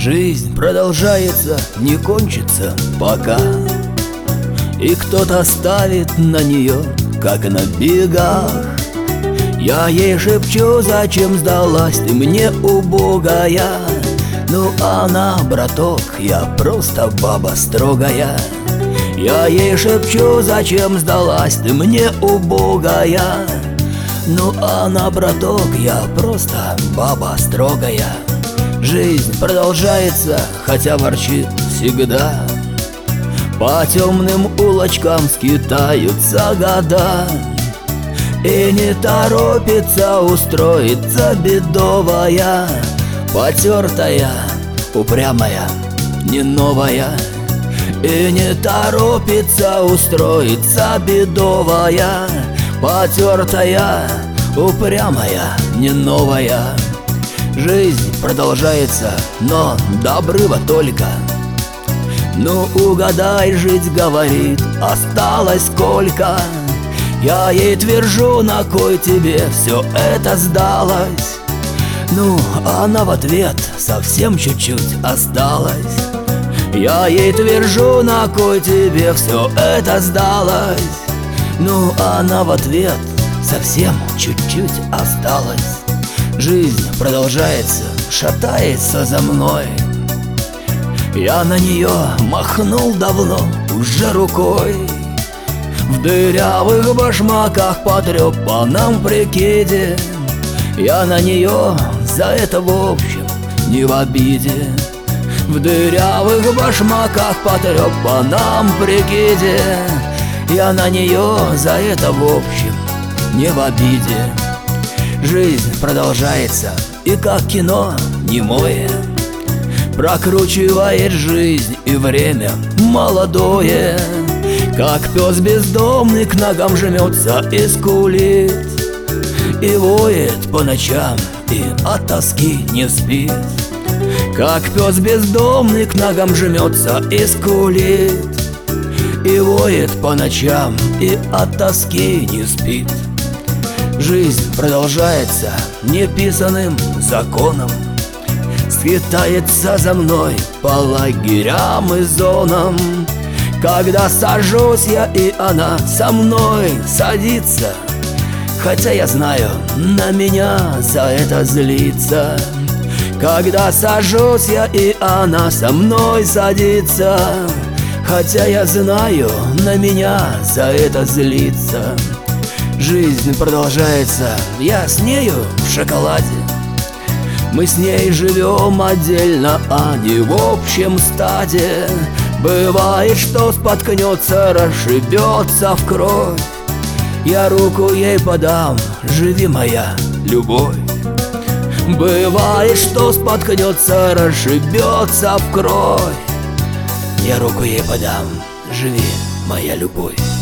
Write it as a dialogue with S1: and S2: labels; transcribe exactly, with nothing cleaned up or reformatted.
S1: Жизнь продолжается, не кончится пока, и кто-то ставит на нее, как на бегах. Я ей шепчу, зачем сдалась ты мне, убогая. Ну она, браток, я просто баба строгая. Я ей шепчу, зачем сдалась ты мне, убогая. Ну она, браток, я просто баба строгая. Жизнь продолжается, хотя ворчит всегда. По темным улочкам скитаются года, и не торопится устроиться бедовая, потертая, упрямая, не новая. И не торопится устроиться бедовая, потертая, упрямая, не новая. Жизнь продолжается, но до обрыва только. Ну угадай, жить, говорит, осталось сколько. Я ей твержу, на кой тебе все это сдалось. Ну, она в ответ, совсем чуть-чуть осталось. Я ей твержу, на кой тебе все это сдалось. Ну, она в ответ, совсем чуть-чуть осталось. Жизнь продолжается, шатается за мной. Я на нее махнул давно уже рукой. В дырявых башмаках, потрепанном прикиде. Я на нее за это в общем не в обиде. В дырявых башмаках, потрепанном прикиде. Я на нее за это в общем не в обиде. Жизнь продолжается, и как кино немое прокручивает жизнь и время молодое. Как пес бездомный к ногам жмется и скулит, и воет по ночам, и от тоски не спит. Как пес бездомный к ногам жмется и скулит, и воет по ночам, и от тоски не спит. Жизнь продолжается неписанным законом, скитается за мной по лагерям и зонам. Когда сажусь я, и она со мной садится, хотя я знаю, на меня за это злится. Когда сажусь я, и она со мной садится, хотя я знаю, на меня за это злится. Жизнь продолжается, я с нею в шоколаде. Мы с ней живем отдельно, а не в общем стаде. Бывает, что споткнется, расшибется в кровь. Я руку ей подам, живи, моя любовь. Бывает, что споткнется, расшибется в кровь. Я руку ей подам, живи, моя любовь.